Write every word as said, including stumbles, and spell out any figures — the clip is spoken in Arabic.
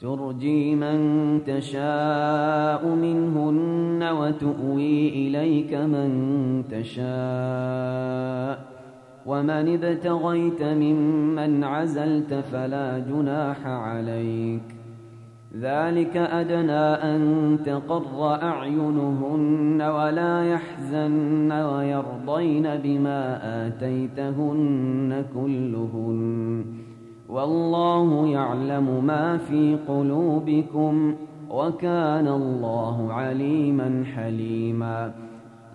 ترجي من تشاء منهن وتؤوي إليك من تشاء ومن ابتغيت ممن عزلت فلا جناح عليك ذلك أدنى أن تقر أعينهن ولا يحزن ويرضين بما آتيتهن كلهن والله يعلم ما في قلوبكم وكان الله عليما حليما